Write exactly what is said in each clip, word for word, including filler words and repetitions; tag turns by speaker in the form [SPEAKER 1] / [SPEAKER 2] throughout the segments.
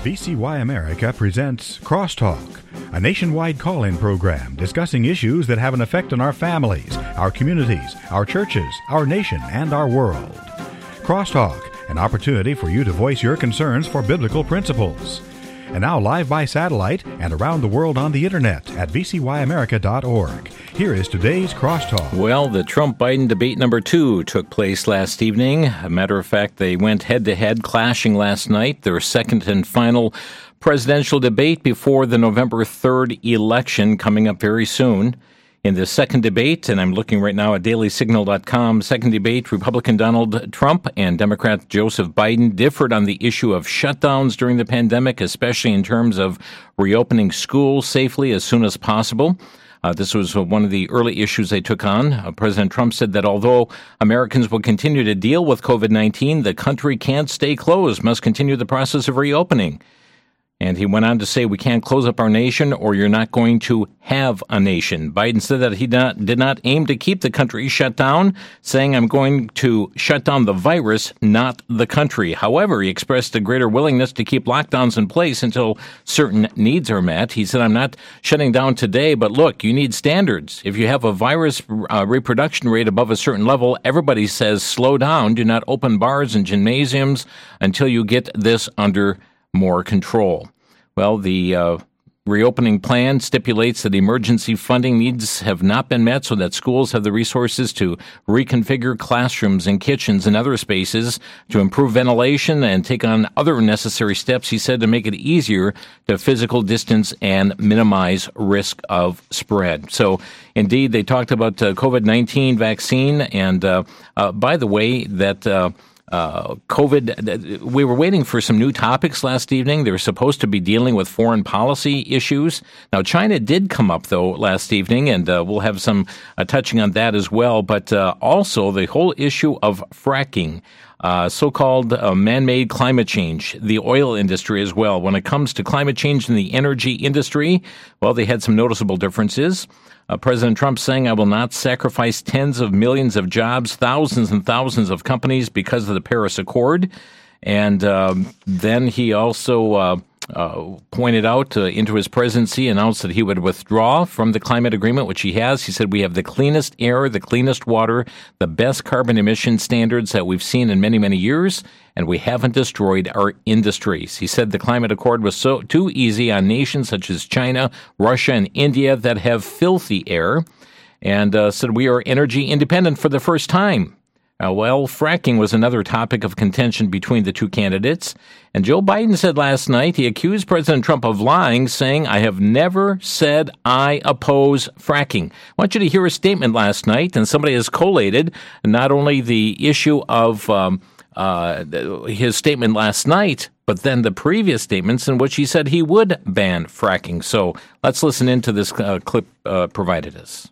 [SPEAKER 1] V C Y America presents Crosstalk, a nationwide call-in program discussing issues that have an effect on our families, our communities, our churches, our nation, and our world. Crosstalk, an opportunity for you to voice your concerns for biblical principles. And now live by satellite and around the world on the internet at v c y america dot org. Here is today's Crosstalk.
[SPEAKER 2] Well, the Trump-Biden debate number two took place last evening. A matter of fact, they went head-to-head, clashing last night. Their second and final presidential debate before the November third election coming up very soon. In the second debate, and I'm looking right now at daily signal dot com, second debate, Republican Donald Trump and Democrat Joseph Biden differed on the issue of shutdowns during the pandemic, especially in terms of reopening schools safely as soon as possible. Uh, this was one of the early issues they took on. Uh, President Trump said that although Americans will continue to deal with covid nineteen, the country can't stay closed, must continue the process of reopening. And he went on to say, we can't close up our nation or you're not going to have a nation. Biden said that he not, did not aim to keep the country shut down, saying, I'm going to shut down the virus, not the country. However, he expressed a greater willingness to keep lockdowns in place until certain needs are met. He said, I'm not shutting down today, but look, you need standards. If you have a virus uh, reproduction rate above a certain level, everybody says, slow down, do not open bars and gymnasiums until you get this under more control. Well, the uh, reopening plan stipulates that emergency funding needs have not been met so that schools have the resources to reconfigure classrooms and kitchens and other spaces to improve ventilation and take on other necessary steps, he said, to make it easier to physical distance and minimize risk of spread. So, indeed, they talked about uh, covid nineteen vaccine and, uh, uh, by the way, that Uh, Uh, COVID, we were waiting for some new topics last evening. They were supposed to be dealing with foreign policy issues. Now, China did come up, though, last evening, and uh, we'll have some uh, touching on that as well. But uh, also the whole issue of fracking, uh, so-called uh, man-made climate change, the oil industry as well. When it comes to climate change in the energy industry, well, they had some noticeable differences. Uh, President Trump saying, I will not sacrifice tens of millions of jobs, thousands and thousands of companies because of the Paris Accord. And um, then he also uh, uh, pointed out uh, into his presidency, announced that he would withdraw from the climate agreement, which he has. He said, we have the cleanest air, the cleanest water, the best carbon emission standards that we've seen in many, many years, and we haven't destroyed our industries. He said the climate accord was so too easy on nations such as China, Russia, and India that have filthy air, and uh, said we are energy independent for the first time. Uh, well, fracking was another topic of contention between the two candidates. And Joe Biden said last night he accused President Trump of lying, saying, I have never said I oppose fracking. I want you to hear his statement last night, and somebody has collated not only the issue of um, uh, his statement last night, but then the previous statements in which he said he would ban fracking. So let's listen into this uh, clip uh, provided us.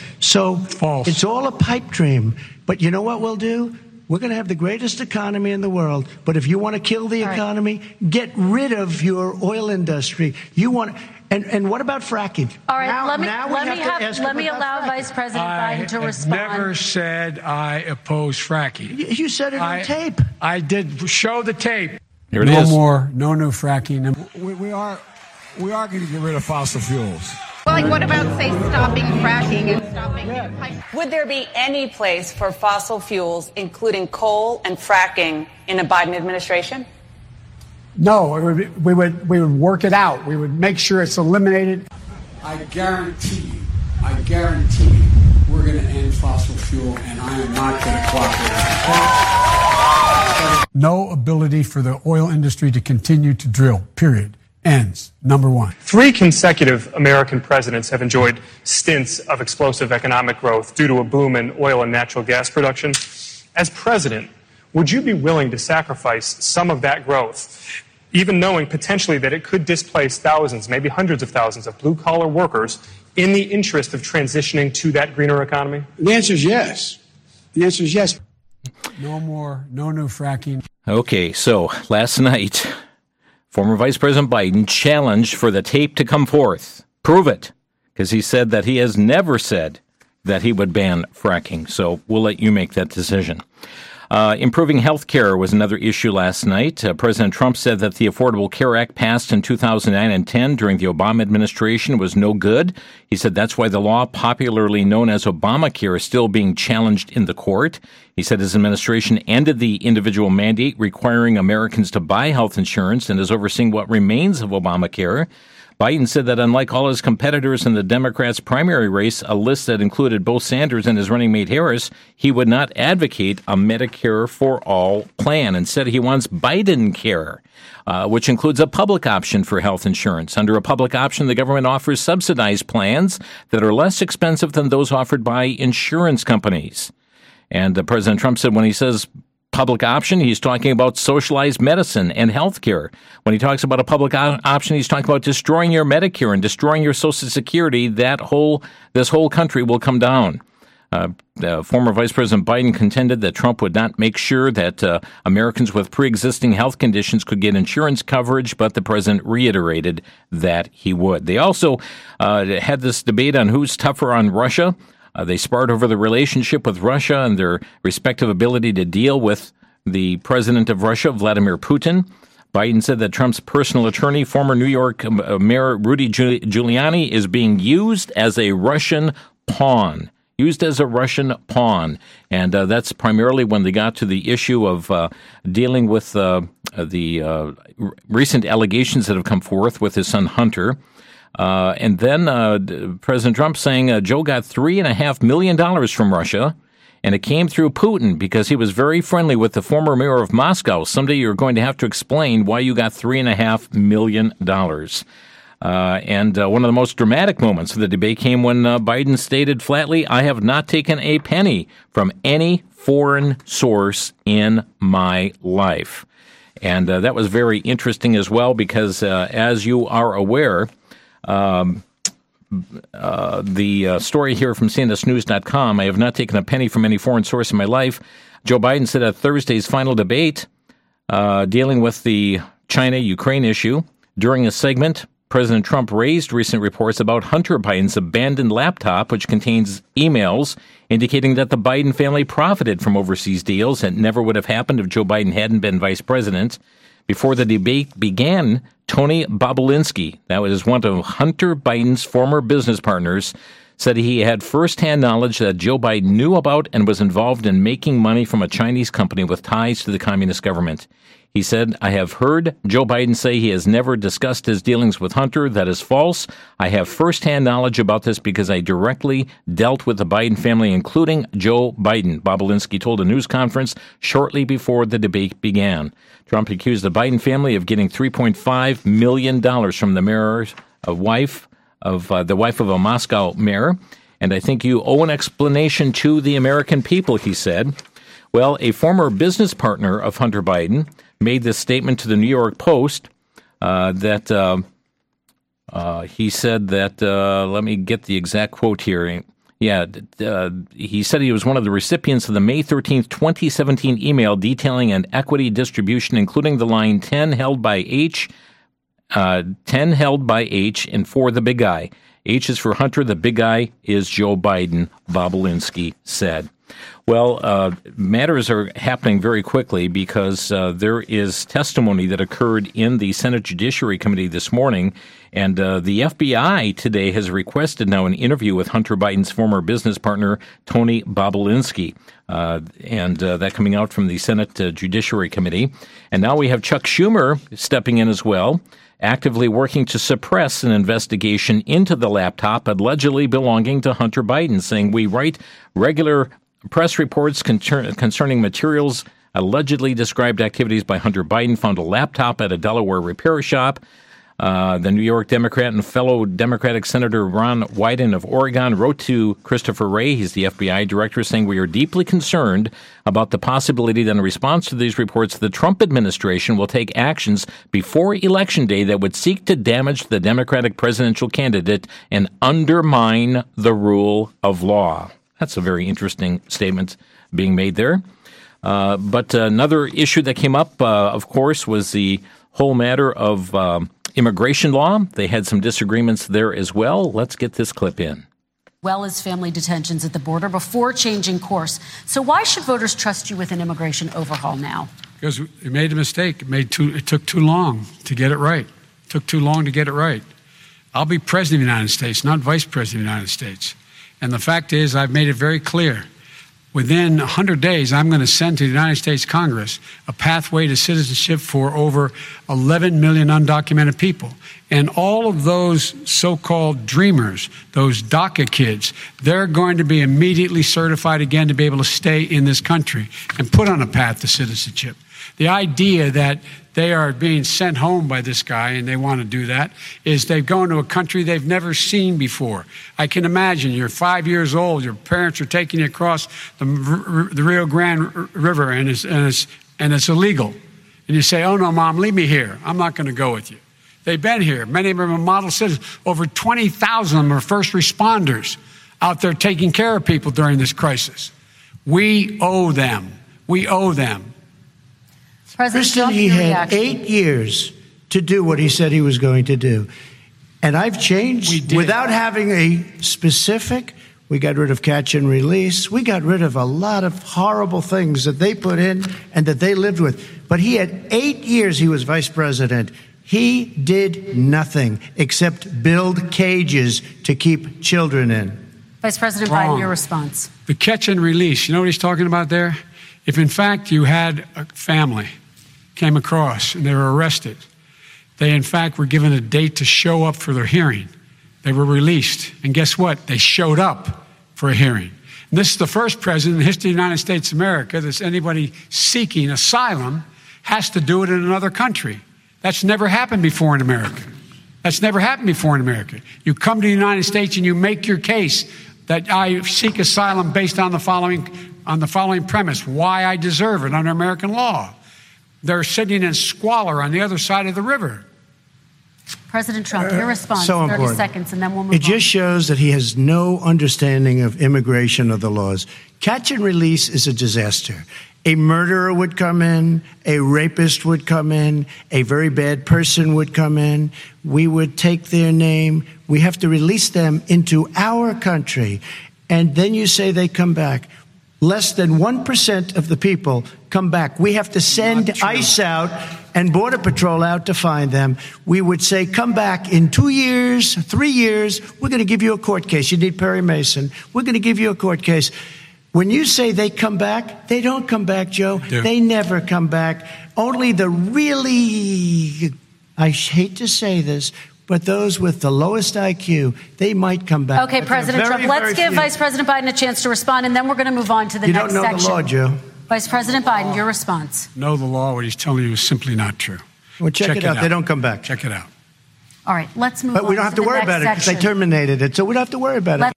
[SPEAKER 3] So
[SPEAKER 4] False.
[SPEAKER 3] It's all a pipe dream. But you know what we'll do? We're going to have the greatest economy in the world. But if you want to kill the all economy, right. get rid of your oil industry. You want, and and what about fracking?
[SPEAKER 5] All right,
[SPEAKER 3] now,
[SPEAKER 5] let me
[SPEAKER 3] now
[SPEAKER 5] let me
[SPEAKER 3] have
[SPEAKER 5] have, let me allow fracking. Vice President
[SPEAKER 4] I
[SPEAKER 5] Biden to
[SPEAKER 4] have
[SPEAKER 5] respond.
[SPEAKER 4] I never said I oppose fracking.
[SPEAKER 3] You, you said it
[SPEAKER 4] I,
[SPEAKER 3] on tape.
[SPEAKER 4] I did show the tape.
[SPEAKER 2] Here it
[SPEAKER 6] no
[SPEAKER 2] is.
[SPEAKER 6] No more, no new fracking.
[SPEAKER 7] We, we are we are going to get rid of fossil fuels.
[SPEAKER 8] Well, like what about, say, stopping fracking and stopping
[SPEAKER 7] yeah.
[SPEAKER 8] new pipes?
[SPEAKER 9] Would there be any place for fossil fuels, including coal and fracking, in a Biden administration?
[SPEAKER 6] No, it would be, we would we would work it out. We would make sure it's eliminated.
[SPEAKER 7] I guarantee you, I guarantee you, we're going to end fossil fuel, and I am not going to cooperate.
[SPEAKER 6] No ability for the oil industry to continue to drill, period. Ends. Number one.
[SPEAKER 10] Three consecutive American presidents have enjoyed stints of explosive economic growth due to a boom in oil and natural gas production. As president, would you be willing to sacrifice some of that growth, even knowing potentially that it could displace thousands, maybe hundreds of thousands of blue-collar workers in the interest of transitioning to that greener economy?
[SPEAKER 7] The answer is yes. The answer is yes.
[SPEAKER 6] No more, no new fracking.
[SPEAKER 2] Okay, so last night, former Vice President Biden challenged for the tape to come forth. Prove it, because he said that he has never said that he would ban fracking. So we'll let you make that decision. Uh, improving health care was another issue last night. Uh, President Trump said that the Affordable Care Act passed in two thousand nine and ten during the Obama administration was no good. He said that's why the law, popularly known as Obamacare, is still being challenged in the court. He said his administration ended the individual mandate requiring Americans to buy health insurance and is overseeing what remains of Obamacare. Biden said that unlike all his competitors in the Democrats' primary race, a list that included both Sanders and his running mate Harris, he would not advocate a Medicare for all plan. Instead, he wants Biden Care, uh, which includes a public option for health insurance. Under a public option, the government offers subsidized plans that are less expensive than those offered by insurance companies. And uh, President Trump said when he says public option, he's talking about socialized medicine and health care. When he talks about a public o- option, he's talking about destroying your Medicare and destroying your Social Security. That whole, this whole country will come down. Uh, uh, former Vice President Biden contended that Trump would not make sure that uh, Americans with pre-existing health conditions could get insurance coverage, but the president reiterated that he would. They also uh, had this debate on who's tougher on Russia. Uh, they sparred over the relationship with Russia and their respective ability to deal with the president of Russia, Vladimir Putin. Biden said that Trump's personal attorney, former New York uh, Mayor Rudy Giuliani, is being used as a Russian pawn. Used as a Russian pawn. And uh, that's primarily when they got to the issue of uh, dealing with uh, the uh, r- recent allegations that have come forth with his son Hunter. Uh, and then uh, President Trump saying uh, Joe got three and a half million dollars from Russia, and it came through Putin because he was very friendly with the former mayor of Moscow. Someday you're going to have to explain why you got three and a half million dollars. Uh, and uh, one of the most dramatic moments of the debate came when uh, Biden stated flatly, "I have not taken a penny from any foreign source in my life." And uh, that was very interesting as well because, uh, as you are aware, Um, uh, the uh, story here from C N S News dot com, I have not taken a penny from any foreign source in my life. Joe Biden said at Thursday's final debate uh, dealing with the China-Ukraine issue. During a segment, President Trump raised recent reports about Hunter Biden's abandoned laptop, which contains emails indicating that the Biden family profited from overseas deals that never would have happened if Joe Biden hadn't been vice president. Before the debate began, Tony Bobulinski, that was one of Hunter Biden's former business partners, said he had firsthand knowledge that Joe Biden knew about and was involved in making money from a Chinese company with ties to the communist government. He said, "I have heard Joe Biden say he has never discussed his dealings with Hunter. That is false. I have firsthand knowledge about this because I directly dealt with the Biden family, including Joe Biden," Bobulinski told a news conference shortly before the debate began. Trump accused the Biden family of getting three point five million dollars from the mayor's uh, wife of uh, the wife of a Moscow mayor. "And I think you owe an explanation to the American people," he said. Well, a former business partner of Hunter Biden made this statement to the New York Post uh, that uh, uh, he said that, uh, let me get the exact quote here. Yeah, uh, he said he was one of the recipients of the May thirteenth, twenty seventeen email detailing an equity distribution, including the line ten held by H, uh, ten held by H, and for the big guy. H is for Hunter, the big guy is Joe Biden, Bobulinski said. Well, uh, matters are happening very quickly because uh, there is testimony that occurred in the Senate Judiciary Committee this morning, and uh, the F B I today has requested now an interview with Hunter Biden's former business partner, Tony Bobulinski, uh, and uh, that coming out from the Senate uh, Judiciary Committee. And now we have Chuck Schumer stepping in as well, actively working to suppress an investigation into the laptop allegedly belonging to Hunter Biden, saying we write regular press reports concern, concerning materials allegedly described activities by Hunter Biden found a laptop at a Delaware repair shop. Uh, the New York Democrat and fellow Democratic Senator Ron Wyden of Oregon wrote to Christopher Wray, he's the F B I director, saying we are deeply concerned about the possibility that in response to these reports, the Trump administration will take actions before Election Day that would seek to damage the Democratic presidential candidate and undermine the rule of law. That's a very interesting statement being made there. Uh, but another issue that came up, uh, of course, was the whole matter of um, immigration law. They had some disagreements there as well. Let's get this clip in.
[SPEAKER 11] well as family detentions at the border before changing course. So why should voters trust you with an immigration overhaul now?
[SPEAKER 4] Because we made a mistake. It, made too, it took too long to get it right. It took too long to get it right. I'll be president of the United States, not vice president of the United States. And the fact is, I've made it very clear. Within one hundred days, I'm going to send to the United States Congress a pathway to citizenship for over eleven million undocumented people. And all of those so-called dreamers, those DACA kids, they're going to be immediately certified again to be able to stay in this country and put on a path to citizenship. The idea that they are being sent home by this guy, and they want to do that, is they've gone to a country they've never seen before. I can imagine you're five years old, your parents are taking you across the, the Rio Grande River, and it's, and, it's, and it's illegal. And you say, oh, no, Mom, leave me here. I'm not going to go with you. They've been here. Many of them are model citizens. Over twenty thousand of them are first responders out there taking care of people during this crisis. We owe them. We owe them.
[SPEAKER 11] President
[SPEAKER 3] Kristen,
[SPEAKER 11] Trump,
[SPEAKER 3] he
[SPEAKER 11] your
[SPEAKER 3] had
[SPEAKER 11] reaction.
[SPEAKER 3] eight years to do what he said he was going to do. And I've changed without having a specific. We got rid of catch and release. We got rid of a lot of horrible things that they put in and that they lived with. But he had eight years he was vice president. He did nothing except build cages to keep children in.
[SPEAKER 11] Vice President
[SPEAKER 4] Wrong.
[SPEAKER 11] Biden, your response.
[SPEAKER 4] The catch and release, you know what he's talking about there? If, in fact, you had a family came across and they were arrested, they, in fact, were given a date to show up for their hearing. They were released. And guess what? They showed up for a hearing. And this is the first president in the history of the United States of America that anybody seeking asylum has to do it in another country. That's never happened before in America. That's never happened before in America. You come to the United States and you make your case that I seek asylum based on the following on the following premise, why I deserve it under American law. They're sitting in squalor on the other side of the river.
[SPEAKER 11] President Trump, your response,
[SPEAKER 3] so
[SPEAKER 11] thirty
[SPEAKER 3] important.
[SPEAKER 11] seconds, and then we'll move
[SPEAKER 3] It
[SPEAKER 11] on.
[SPEAKER 3] just shows that he has no understanding of immigration or the laws. Catch and release is a disaster. A murderer would come in, a rapist would come in, a very bad person would come in. We would take their name. We have to release them into our country. And then you say they come back. Less than one percent of the people come back. We have to send ICE out and Border Patrol out to find them. We would say, come back in two years, three years. We're going to give you a court case. You need Perry Mason. We're going to give you a court case. When you say they come back, they don't come back, Joe.
[SPEAKER 4] They,
[SPEAKER 3] they never come back. Only the really, I hate to say this, but those with the lowest I Q, they might come back.
[SPEAKER 11] Okay,
[SPEAKER 3] But
[SPEAKER 11] President
[SPEAKER 3] very,
[SPEAKER 11] Trump, let's
[SPEAKER 3] very
[SPEAKER 11] give
[SPEAKER 3] few.
[SPEAKER 11] Vice President Biden a chance to respond, and then we're going to move on to the
[SPEAKER 3] You
[SPEAKER 11] next
[SPEAKER 3] don't know
[SPEAKER 11] section.
[SPEAKER 3] the law, Joe.
[SPEAKER 11] Vice President Biden, your response.
[SPEAKER 4] Know the law, what he's telling you is simply not true.
[SPEAKER 3] Well, check,
[SPEAKER 4] Check
[SPEAKER 3] it,
[SPEAKER 4] it
[SPEAKER 3] out.
[SPEAKER 4] out.
[SPEAKER 3] They don't come back.
[SPEAKER 4] Check it out.
[SPEAKER 11] All right, let's move
[SPEAKER 3] But
[SPEAKER 11] on
[SPEAKER 3] we don't have to
[SPEAKER 11] the
[SPEAKER 3] worry
[SPEAKER 11] next
[SPEAKER 3] about it because they
[SPEAKER 11] section.
[SPEAKER 3] terminated it, so we don't have to worry about
[SPEAKER 11] Let-
[SPEAKER 3] it.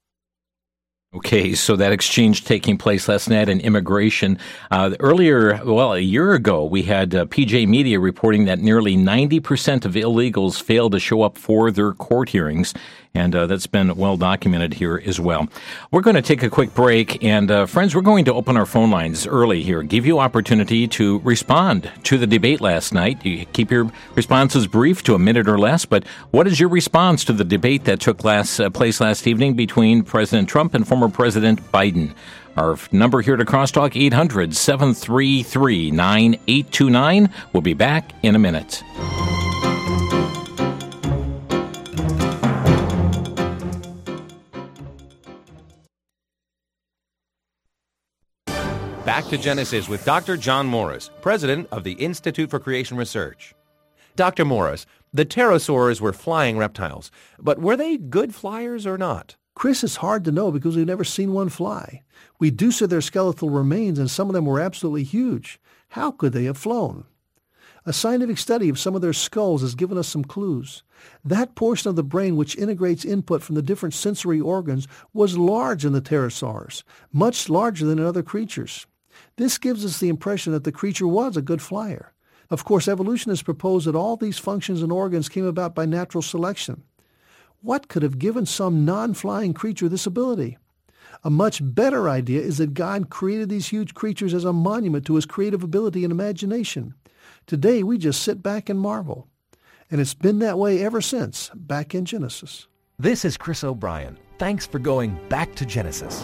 [SPEAKER 2] Okay, so that exchange taking place last night in immigration. Uh, earlier, well, a year ago, we had uh, P J Media reporting that nearly ninety percent of illegals fail to show up for their court hearings, and uh, that's been well documented here as well. We're going to take a quick break, and uh, friends, we're going to open our phone lines early here, give you opportunity to respond to the debate last night. You keep your responses brief to a minute or less, but what is your response to the debate that took last, uh, place last evening between President Trump and former President Biden? Our number here to Crosstalk, eight hundred, seven three three, nine eight two nine. We'll be back in a minute.
[SPEAKER 12] Back to Genesis with Doctor John Morris, president of the Institute for Creation Research. Doctor Morris, the pterosaurs were flying reptiles, but were they good flyers or not?
[SPEAKER 13] Chris, it's hard to know because we've never seen one fly. We do see their skeletal remains, and some of them were absolutely huge. How could they have flown? A scientific study of some of their skulls has given us some clues. That portion of the brain which integrates input from the different sensory organs was large in the pterosaurs, much larger than in other creatures. This gives us the impression that the creature was a good flyer. Of course, evolution has proposed that all these functions and organs came about by natural selection. What could have given some non-flying creature this ability? A much better idea is that God created these huge creatures as a monument to his creative ability and imagination. Today, we just sit back and marvel. And it's been that way ever since, back in Genesis.
[SPEAKER 12] This is Chris O'Brien. Thanks for going back to Genesis.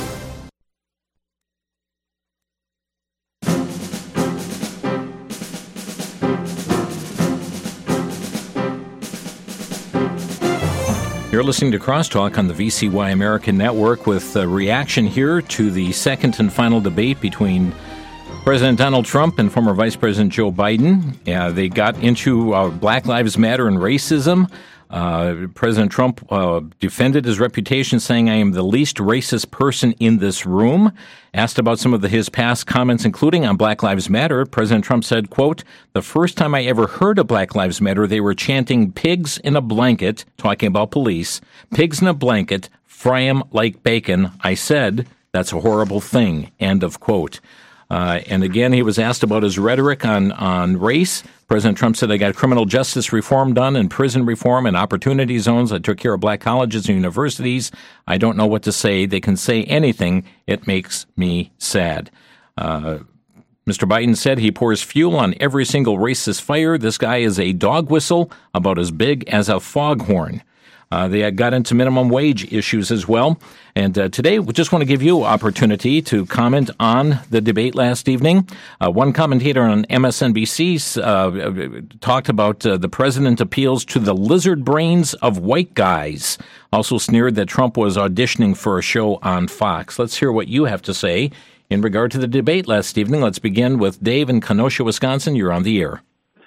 [SPEAKER 2] You're listening to Crosstalk on the V C Y American Network with a reaction here to the second and final debate between President Donald Trump and former Vice President Joe Biden. Uh, they got into uh, Black Lives Matter and racism. Uh, President Trump uh, defended his reputation, saying, "I am the least racist person in this room." Asked about some of the, his past comments, including on Black Lives Matter, President Trump said, quote, "The first time I ever heard of Black Lives Matter, they were chanting pigs in a blanket," talking about police, "pigs in a blanket, fry 'em like bacon. I said, that's a horrible thing," end of quote. Uh, and again, he was asked about his rhetoric on, on race. President Trump said, "I got criminal justice reform done and prison reform and opportunity zones. I took care of black colleges and universities. I don't know what to say. They can say anything. It makes me sad." Uh, Mister Biden said he pours fuel on every single racist fire. This guy is a dog whistle about as big as a foghorn. Uh, they got into minimum wage issues as well. And uh, today, we just want to give you opportunity to comment on the debate last evening. Uh, one commentator on M S N B C uh, talked about uh, the president appeals to the lizard brains of white guys. Also sneered that Trump was auditioning for a show on Fox. Let's hear what you have to say in regard to the debate last evening. Let's begin with Dave in Kenosha, Wisconsin. You're on the air.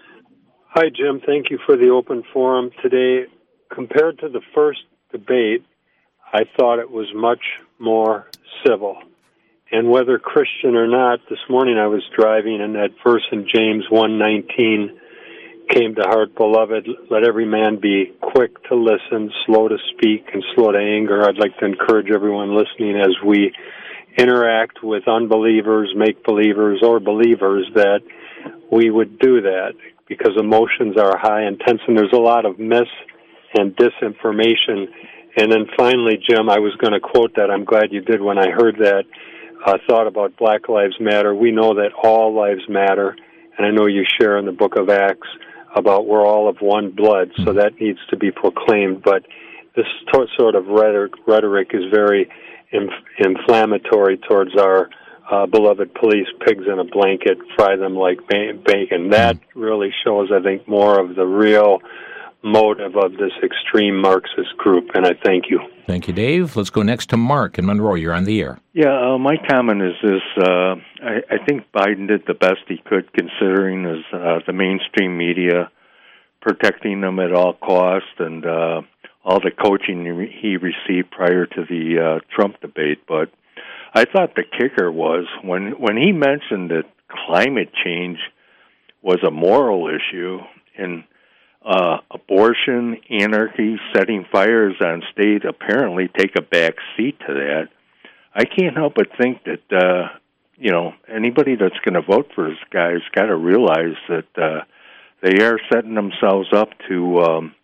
[SPEAKER 14] Hi, Jim. Thank you for the open forum today. Compared to the first debate, I thought it was much more civil. And whether Christian or not, this morning I was driving and that verse in James one nineteen came to heart, "Beloved, let every man be quick to listen, slow to speak, and slow to anger." I'd like to encourage everyone listening as we interact with unbelievers, make-believers, or believers that we would do that because emotions are high and tense, and there's a lot of mis- and disinformation. And then finally, Jim, I was going to quote that. I'm glad you did when I heard that uh, thought about Black Lives Matter. We know that all lives matter, and I know you share in the book of Acts about we're all of one blood, so that needs to be proclaimed. But this to- sort of rhetoric, rhetoric is very inf- inflammatory towards our uh, beloved police, pigs in a blanket, fry them like ba- bacon. That really shows, I think, more of the real motive of this extreme Marxist group, and I thank you.
[SPEAKER 2] Thank you, Dave. Let's go next to Mark in Monroe. You're on the air.
[SPEAKER 15] Yeah, uh, my comment is this. Uh, I, I think Biden did the best he could considering his, uh, the mainstream media protecting them at all costs and uh, all the coaching he received prior to the uh, Trump debate. But I thought the kicker was when, when he mentioned that climate change was a moral issue and Uh, abortion, anarchy, setting fires on state apparently take a back seat to that. I can't help but think that, uh, you know, anybody that's going to vote for this guy has got to realize that uh, they are setting themselves up to um,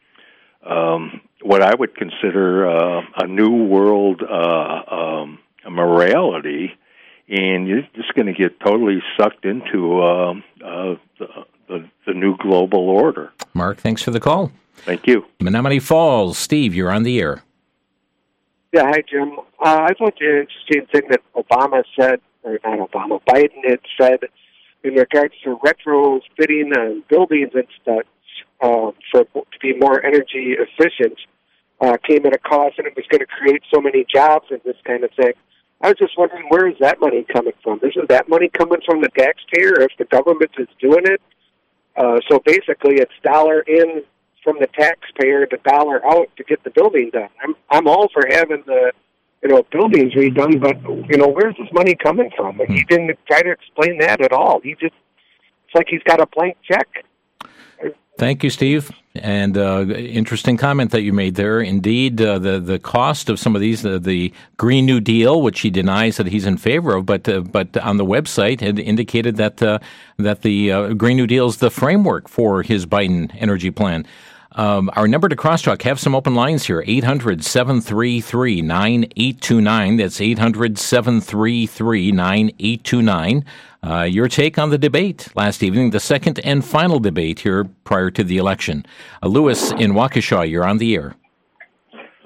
[SPEAKER 15] um, what I would consider uh, a new world uh, um, morality, and you're just going to get totally sucked into uh, uh, the The, the new global order.
[SPEAKER 2] Mark, thanks for the call.
[SPEAKER 15] Thank you.
[SPEAKER 2] Menominee Falls, Steve, you're on the air.
[SPEAKER 16] Yeah, hi, Jim. Uh, I thought the interesting thing that Obama said, or not Obama, Biden had said in regards to retrofitting uh, buildings and stuff uh, for to be more energy efficient uh, came at a cost, and it was going to create so many jobs and this kind of thing. I was just wondering, where is that money coming from? Isn't that money coming from the taxpayer if the government is doing it? Uh, so basically, it's dollar in from the taxpayer to dollar out to get the building done. I'm I'm all for having the you know buildings redone, but you know where's this money coming from? Hmm. He didn't try to explain that at all. He just it's like he's got a blank check.
[SPEAKER 2] Thank you, Steve. And uh, interesting comment that you made there. Indeed, uh, the the cost of some of these, uh, the Green New Deal, which he denies that he's in favor of, but uh, but on the website had indicated that uh, that the uh, Green New Deal is the framework for his Biden energy plan. Um, our number to Crosstalk, have some open lines here, eight hundred, seven three three, nine eight two nine. That's eight hundred, seven three three, nine eight two nine. Uh, your take on the debate last evening, the second and final debate here prior to the election. Uh, Lewis in Waukesha, you're on the air.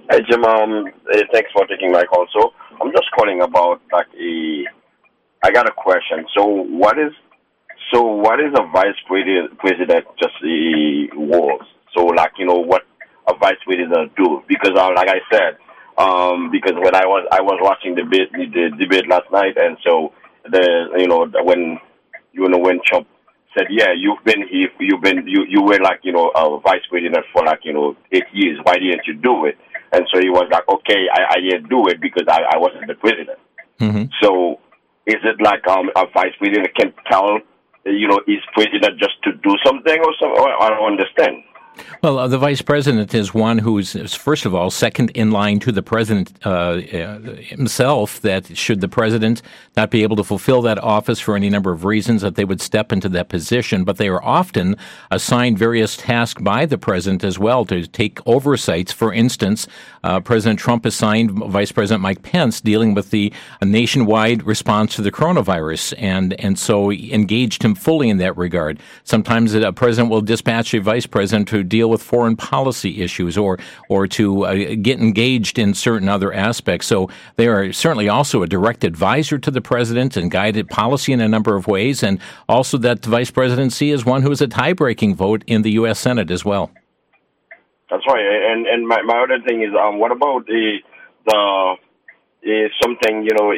[SPEAKER 17] Hey, Jim. Um, hey, thanks for taking my call. So I'm just calling about like a. I got a question. So what is so what is a vice president president just a was? So like you know what a vice president do? Because uh, like I said, um, because when I was I was watching the debate the debate last night, and so the you know when you know when Trump said, yeah, you've been here, you've been you you were like you know a vice president for like you know eight years. Why didn't you do it? And so he was like, okay, I, I didn't do it because I, I wasn't the president.
[SPEAKER 2] Mm-hmm.
[SPEAKER 17] So is it like um, a vice president can tell, you know, his president just to do something or something? I don't understand.
[SPEAKER 2] Well, uh, the vice president is one who is, is, first of all, second in line to the president uh, uh, himself, that should the president not be able to fulfill that office for any number of reasons, that they would step into that position. But they are often assigned various tasks by the president as well to take oversights. For instance, uh, President Trump assigned Vice President Mike Pence dealing with the uh, nationwide response to the coronavirus, and, and so engaged him fully in that regard. Sometimes a president will dispatch a vice president to deal with foreign policy issues or or to uh, get engaged in certain other aspects. So they are certainly also a direct advisor to the president and guided policy in a number of ways, and also that the vice presidency is one who is a tie-breaking vote in the U S Senate as well.
[SPEAKER 17] That's right. And and my, my other thing is, um, what about the the uh, something you know?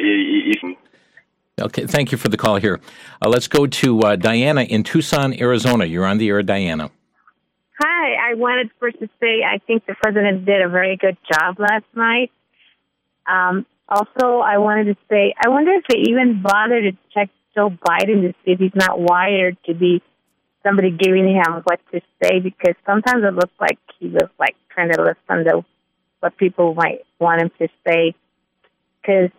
[SPEAKER 17] Uh,
[SPEAKER 2] okay, thank you for the call here. Uh, let's go to uh, Diana in Tucson, Arizona. You're on the air, Diana.
[SPEAKER 18] Hi, I wanted first to say I think the president did a very good job last night. Um, also, I wanted to say, I wonder if they even bothered to check Joe Biden to see if he's not wired to be somebody giving him what to say, because sometimes it looks like he was like trying to listen to what people might want him to say. Because,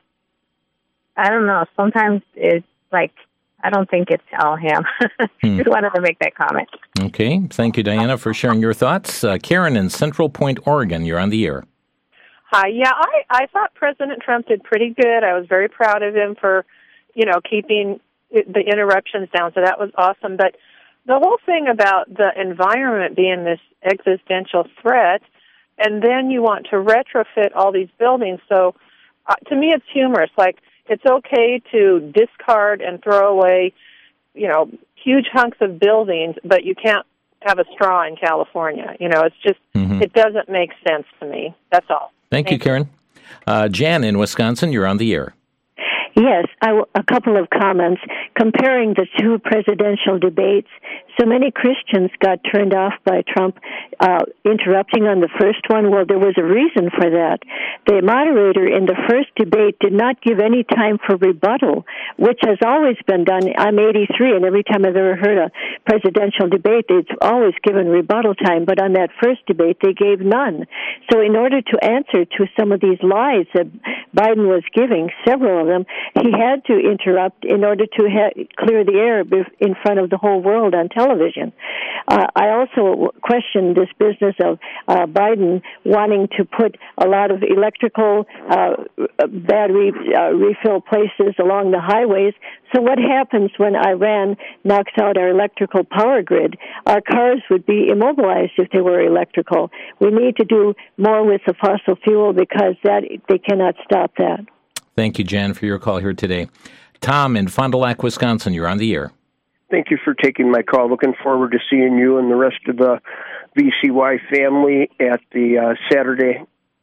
[SPEAKER 18] I don't know, sometimes it's like, I don't think it's all him. hmm. Just wanted to make that comment.
[SPEAKER 2] Okay. Thank you, Diana, for sharing your thoughts. Uh, Karen in Central Point, Oregon, you're on the air.
[SPEAKER 19] Hi. Yeah, I, I thought President Trump did pretty good. I was very proud of him for, you know, keeping the interruptions down. So that was awesome. But the whole thing about the environment being this existential threat, and then you want to retrofit all these buildings. So uh, to me, it's humorous. Like, it's okay to discard and throw away, you know, huge hunks of buildings, but you can't have a straw in California. You know, it's just, mm-hmm. it doesn't make sense to me. That's all.
[SPEAKER 2] Thank, Thank you,
[SPEAKER 19] you,
[SPEAKER 2] Karen. Uh, Jan in Wisconsin, you're on the air.
[SPEAKER 20] Yes, I w- a couple of comments. Comparing the two presidential debates, so many Christians got turned off by Trump uh, interrupting on the first one. Well, there was a reason for that. The moderator in the first debate did not give any time for rebuttal, which has always been done. I'm eighty-three, and every time I've ever heard a presidential debate, they've always given rebuttal time, but on that first debate, they gave none. So in order to answer to some of these lies that Biden was giving, several of them, he had to interrupt in order to ha- clear the air in front of the whole world on television. Uh, I also question this business of uh, Biden wanting to put a lot of electrical uh, battery uh, refill places along the highways. So what happens when Iran knocks out our electrical power grid? Our cars would be immobilized if they were electrical. We need to do more with the fossil fuel because that they cannot stop that.
[SPEAKER 2] Thank you, Jan, for your call here today. Tom in Fond du Lac, Wisconsin, you're on the air.
[SPEAKER 21] Thank you for taking my call. Looking forward to seeing you and the rest of the V C Y family at the uh, Saturday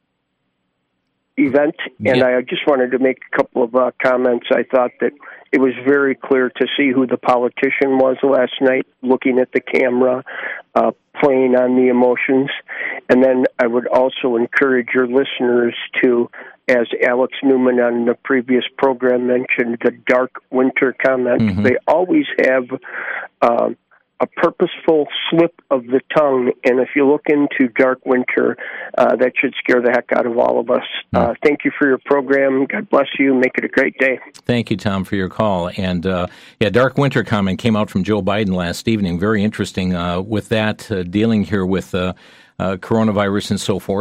[SPEAKER 21] event. And yeah. I just wanted to make a couple of uh, comments. I thought that it was very clear to see who the politician was last night, looking at the camera, uh, playing on the emotions. And then I would also encourage your listeners to, as Alex Newman on the previous program mentioned, the dark winter comment. Mm-hmm. They always have uh, a purposeful slip of the tongue, and if you look into dark winter, uh, that should scare the heck out of all of us. Mm-hmm. Uh, thank you for your program. God bless you. Make it a great day.
[SPEAKER 2] Thank you, Tom, for your call. And, uh, yeah, dark winter comment came out from Joe Biden last evening. Very interesting uh, with that, uh, dealing here with uh, uh, coronavirus and so forth.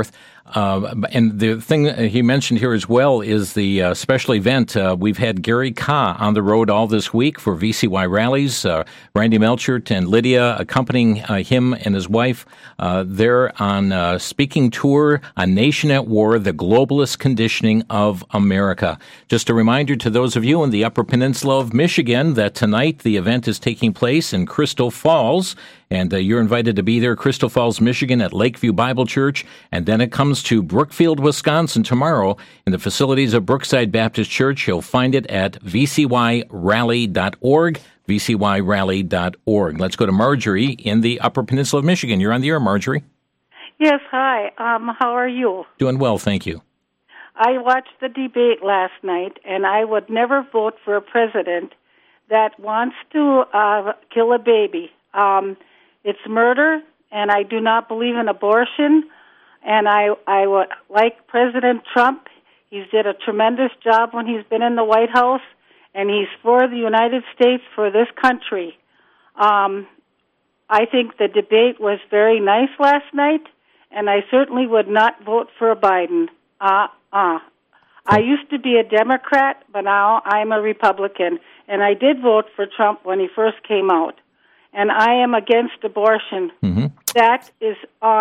[SPEAKER 2] Uh, and the thing he mentioned here as well is the uh, special event. Uh, we've had Gary Kah on the road all this week for V C Y rallies. Uh, Randy Melchert and Lydia accompanying uh, him and his wife. Uh, they're on a speaking tour, A Nation at War, the Globalist Conditioning of America. Just a reminder to those of you in the Upper Peninsula of Michigan that tonight the event is taking place in Crystal Falls. And uh, you're invited to be there, Crystal Falls, Michigan, at Lakeview Bible Church. And then it comes to Brookfield, Wisconsin tomorrow in the facilities of Brookside Baptist Church. You'll find it at v c y rally dot org, v c y rally dot org. Let's go to Marjorie in the Upper Peninsula of Michigan. You're on the air, Marjorie.
[SPEAKER 1] Yes, hi. Um, how are you?
[SPEAKER 2] Doing well, thank you.
[SPEAKER 1] I watched the debate last night, and I would never vote for a president that wants to uh, kill a baby. Um It's murder, and I do not believe in abortion. And I, I would like President Trump. He's did a tremendous job when he's been in the White House, and he's for the United States, for this country. Um, I think the debate was very nice last night, and I certainly would not vote for Biden. Uh, uh. I used to be a Democrat, but now I'm a Republican, and I did vote for Trump when he first came out. And I am against abortion. Mm-hmm. That is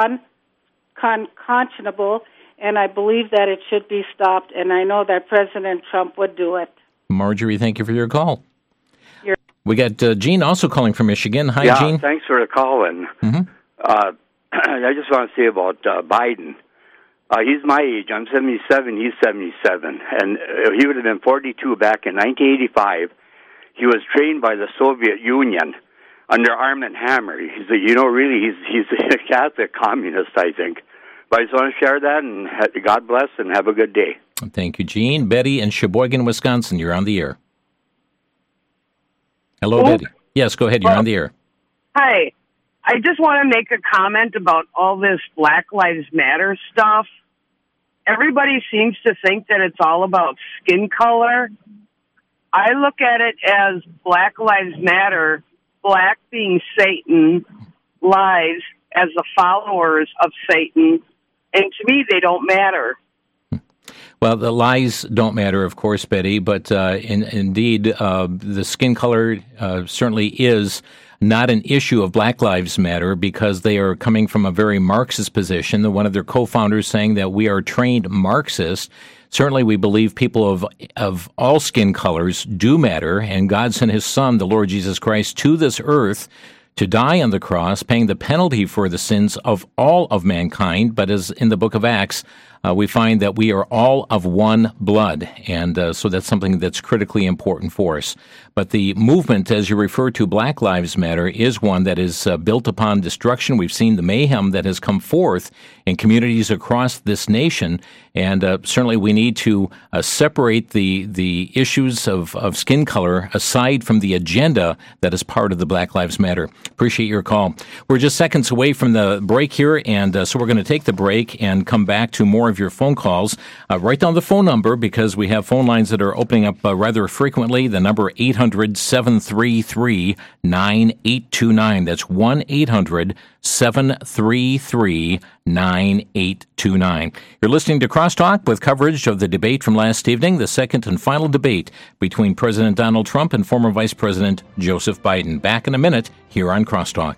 [SPEAKER 1] unconscionable, and I believe that it should be stopped, and I know that President Trump would do it.
[SPEAKER 2] Marjorie, thank you for your call.
[SPEAKER 1] You're-
[SPEAKER 2] we got uh, Gene also calling from Michigan. Hi,
[SPEAKER 22] yeah,
[SPEAKER 2] Gene.
[SPEAKER 22] Thanks for the call. And
[SPEAKER 2] mm-hmm.
[SPEAKER 22] uh, I just want to say about uh, Biden. Uh, he's my age. I'm seventy-seven. He's seventy-seven. And uh, he would have been forty-two back in nineteen eighty-five. He was trained by the Soviet Union under Armand Hammer. He's a, you know, really, he's he's a Catholic communist, I think. But I just want to share that, and God bless, and have a good day.
[SPEAKER 2] Thank you, Gene. Betty in Sheboygan, Wisconsin, you're on the air. Hello, Hello? Betty. Yes, go ahead. You're
[SPEAKER 23] well,
[SPEAKER 2] on the air.
[SPEAKER 23] Hi. I just want to make a comment about all this Black Lives Matter stuff. Everybody seems to think that it's all about skin color. I look at it as Black Lives Matter, black being Satan, lives as the followers of Satan, and to me, they don't matter.
[SPEAKER 2] Well, the lies don't matter, of course, Betty, but uh, in, indeed, uh, the skin color uh, certainly is not an issue of Black Lives Matter because they are coming from a very Marxist position. One of their co-founders saying that we are trained Marxists. Certainly, we believe people of of all skin colors do matter, and God sent His Son, the Lord Jesus Christ, to this earth to die on the cross, paying the penalty for the sins of all of mankind. But as in the book of Acts, uh, we find that we are all of one blood, and uh, so that's something that's critically important for us. But the movement, as you refer to, Black Lives Matter, is one that is uh, built upon destruction. We've seen the mayhem that has come forth in communities across this nation, and uh, certainly we need to uh, separate the the issues of, of skin color aside from the agenda that is part of the Black Lives Matter. Appreciate your call. We're just seconds away from the break here, and uh, so we're going to take the break and come back to more of your phone calls. Uh, write down the phone number because we have phone lines that are opening up uh, rather frequently. The number eight hundred, seven three three, nine eight two nine. That's one eight hundred, seven three three, nine eight two nine. You're listening to Crosstalk with coverage of the debate from last evening, the second and final debate between President Donald Trump and former Vice President Joseph Biden. Back in a minute here on Crosstalk.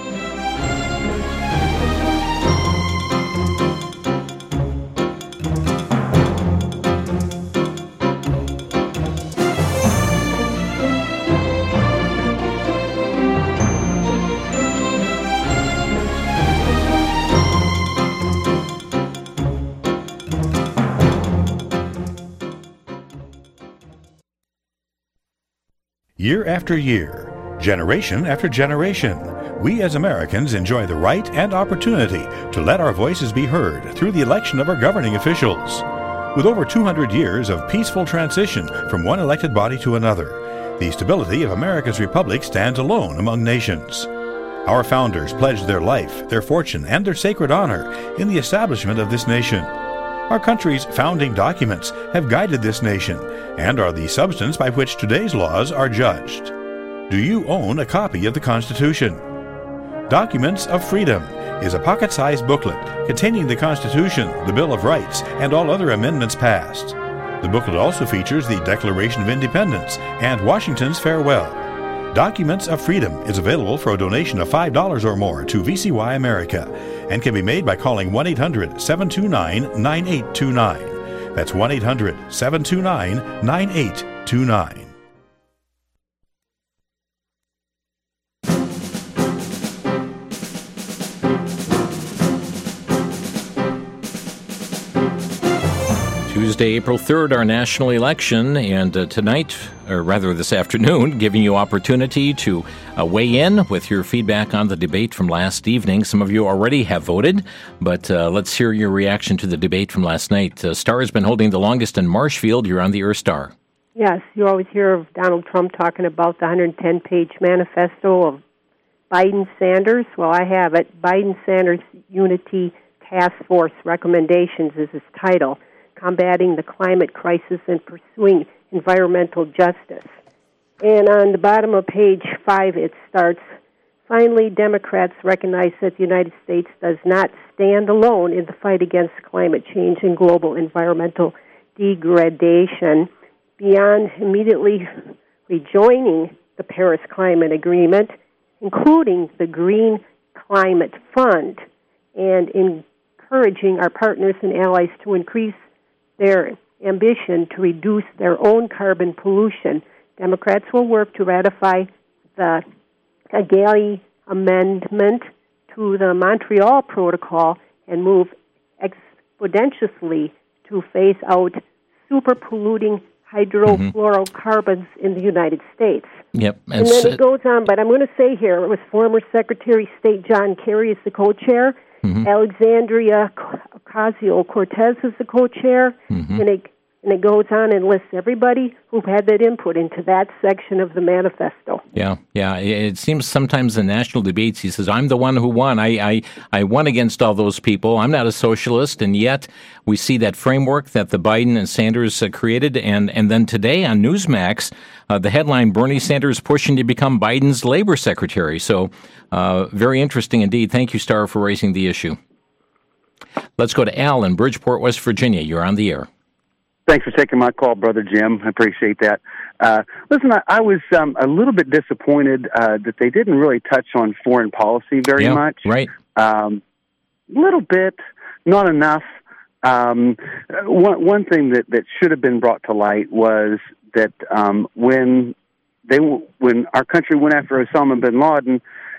[SPEAKER 24] Year after year, generation after generation, we as Americans enjoy the right and opportunity to let our voices be heard through the election of our governing officials. With over two hundred years of peaceful transition from one elected body to another, the stability of America's republic stands alone among nations. Our founders pledged their life, their fortune, and their sacred honor in the establishment of this nation. Our country's founding documents have guided this nation and are the substance by which today's laws are judged. Do you own a copy of the Constitution? Documents of Freedom is a pocket-sized booklet containing the Constitution, the Bill of Rights, and all other amendments passed. The booklet also features the Declaration of Independence and Washington's Farewell. Documents of Freedom is available for a donation of five dollars or more to V C Y America and can be made by calling one eight hundred seven two nine nine eight two nine. That's one eight hundred seven two nine nine eight two nine.
[SPEAKER 2] Tuesday, April third, our national election, and uh, tonight, or rather this afternoon, giving you opportunity to uh, weigh in with your feedback on the debate from last evening. Some of you already have voted, but uh, let's hear your reaction to the debate from last night. Uh, Star has been holding the longest in Marshfield. You're on the air, Star.
[SPEAKER 5] Yes, you always hear of Donald Trump talking about the one hundred ten page manifesto of Biden-Sanders. Well, I have it. Biden-Sanders Unity Task Force Recommendations is its title. Combating the climate crisis and pursuing environmental justice. And on the bottom of page five, it starts, finally, Democrats recognize that the United States does not stand alone in the fight against climate change and global environmental degradation. Beyond immediately rejoining the Paris Climate Agreement, including the Green Climate Fund, and encouraging our partners and allies to increase their ambition to reduce their own carbon pollution, Democrats will work to ratify the Kigali Amendment to the Montreal Protocol and move expeditiously to phase out super-polluting hydrofluorocarbons mm-hmm. in the United States.
[SPEAKER 2] Yep.
[SPEAKER 5] And, and then it goes on, but I'm going to say here, it was former Secretary of State John Kerry is the co-chair, mm-hmm. Alexandria Ocasio-Cortez is the co-chair, mm-hmm. and, it, and it goes on and lists everybody who had that input into that section of the manifesto.
[SPEAKER 2] Yeah, yeah. It seems sometimes in national debates he says, I'm the one who won. I, I, I won against all those people. I'm not a socialist, and yet we see that framework that the Biden and Sanders uh, created, and, and then today on Newsmax, uh, the headline, Bernie Sanders pushing to become Biden's labor secretary. So uh, very interesting indeed. Thank you, Star, for raising the issue. Let's go to Al in Bridgeport, West Virginia. You're on the air.
[SPEAKER 8] Thanks for taking my call, Brother Jim. I appreciate that. Uh, listen, I, I was um, a little bit disappointed uh, that they didn't really touch on foreign policy very
[SPEAKER 2] yeah,
[SPEAKER 8] much.
[SPEAKER 2] Right.
[SPEAKER 8] A um, little bit, not enough. Um, one, one thing that, that should have been brought to light was that um, when they when our country went after Osama bin Laden,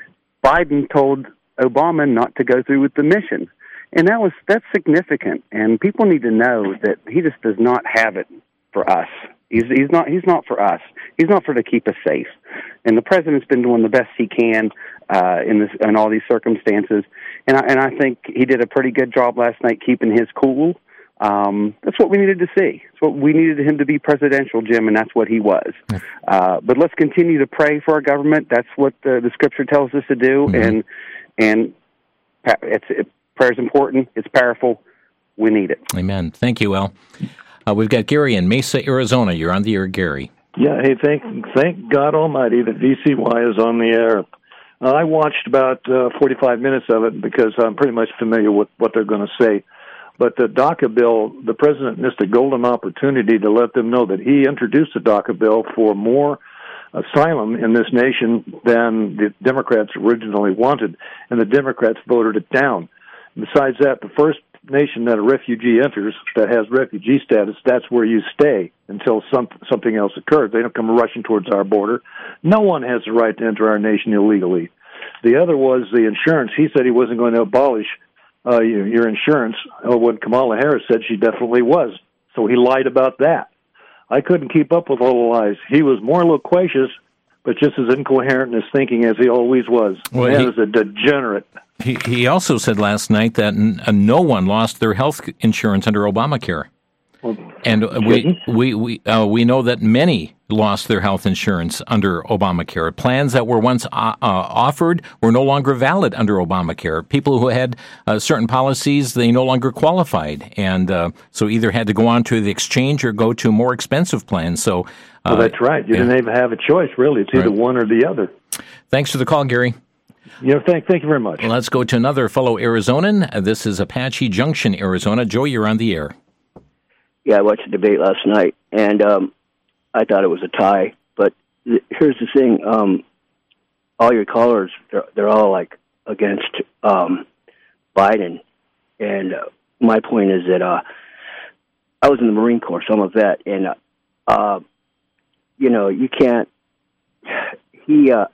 [SPEAKER 8] Biden told Obama not to go through with the mission. And that was that's significant, and people need to know that he just does not have it for us. He's he's not he's not for us. He's not for to keep us safe. And the president's been doing the best he can uh, in this in all these circumstances. And I, and I think he did a pretty good job last night keeping his cool. Um, that's what we needed to see. It's what we needed him to be presidential, Jim, and that's what he was. Uh, but let's continue to pray for our government. That's what the, the Scripture tells us to do, mm-hmm. and and it's. It, Prayer is important. It's powerful. We need it.
[SPEAKER 2] Amen. Thank you, Al. Uh, we've got Gary in Mesa, Arizona. You're on the air, Gary.
[SPEAKER 9] Yeah, hey, thank thank God Almighty that V C Y is on the air. Uh, I watched about uh, forty-five minutes of it because I'm pretty much familiar with what they're going to say. But the DACA bill, the president missed a golden opportunity to let them know that he introduced the DACA bill for more asylum in this nation than the Democrats originally wanted, and the Democrats voted it down. Besides that, the first nation that a refugee enters that has refugee status, that's where you stay until some, something else occurs. They don't come rushing towards our border. No one has the right to enter our nation illegally. The other was the insurance. He said he wasn't going to abolish uh, your, your insurance. Oh, when Kamala Harris said she definitely was. So he lied about that. I couldn't keep up with all the lies. He was more loquacious, but just as incoherent in his thinking as he always was.
[SPEAKER 2] Well,
[SPEAKER 9] Man
[SPEAKER 2] he-
[SPEAKER 9] is a degenerate.
[SPEAKER 2] He, he also said last night that n- uh, no one lost their health insurance under Obamacare.
[SPEAKER 9] Well,
[SPEAKER 2] and uh, we we we uh, we know that many lost their health insurance under Obamacare. Plans that were once uh, uh, offered were no longer valid under Obamacare. People who had uh, certain policies, they no longer qualified, and uh, so either had to go on to the exchange or go to more expensive plans. So, uh,
[SPEAKER 9] well, that's right. You
[SPEAKER 2] yeah.
[SPEAKER 9] didn't even have a choice, really. It's either
[SPEAKER 2] right.
[SPEAKER 9] one or the other.
[SPEAKER 2] Thanks for the call, Gary.
[SPEAKER 9] You know, thank, thank you very much.
[SPEAKER 2] Let's go to another fellow Arizonan. This is Apache Junction, Arizona. Joe, you're on the air.
[SPEAKER 4] Yeah, I watched the debate last night, and um, I thought it was a tie. But th- here's the thing: um, all your callers, they're, they're all like against um, Biden, and uh, my point is that uh, I was in the Marine Corps, so I'm a vet, and uh, you know, you can't. He, uh,